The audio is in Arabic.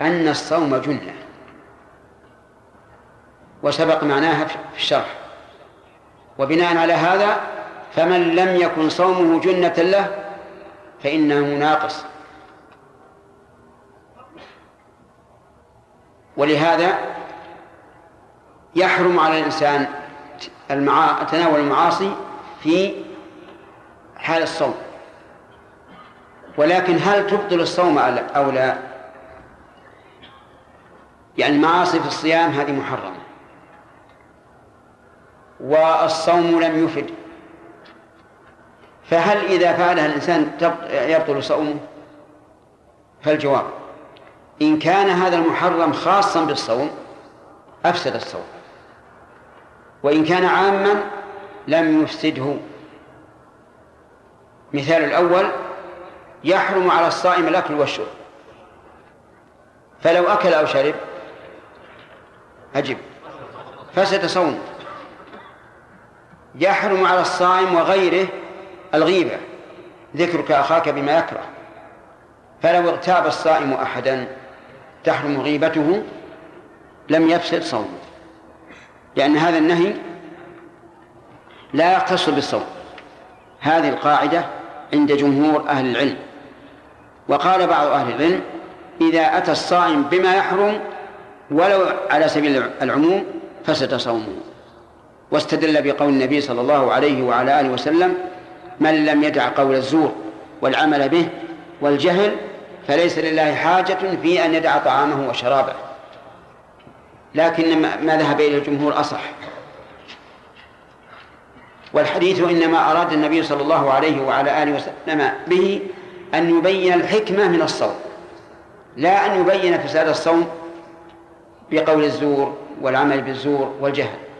أن الصوم جنة، وسبق معناها في الشرح. وبناء على هذا فمن لم يكن صومه جنة له فإنه ناقص. ولهذا يحرم على الإنسان تناول المعاصي في حال الصوم. ولكن هل تبطل الصوم أو لا؟ يعني المعاصي في الصيام هذه محرمة، والصوم لم يفد، فهل إذا فعلها الإنسان يبطل صومه؟ فالجواب إن كان هذا المحرم خاصا بالصوم أفسد الصوم، وإن كان عاما لم يفسده. مثال الأول: يحرم على الصائم الأكل والشرب، فلو أكل أو شرب فسد صومه. يحرم على الصائم وغيره الغيبة، ذكرك أخاك بما يكره، فلو اغتاب الصائم أحدا تحرم غيبته لم يفسد صومه، لأن هذا النهي لا يختص بالصوم. هذه القاعدة عند جمهور أهل العلم. وقال بعض أهل العلم: إذا أتى الصائم بما يحرم ولو على سبيل العموم فسد صومه. واستدل بقول النبي صلى الله عليه وعلى آله وسلم: من لم يدع قول الزور والعمل به والجهل فليس لله حاجة في أن يدع طعامه وشرابه. لكن ما ذهب إلى الجمهور أصح. والحديث إنما أراد النبي صلى الله عليه وعلى آله وسلم به أن يبين الحكمة من الصوم، لا أن يبين فساد الصوم بقول الزور والعمل بالزور والجهل.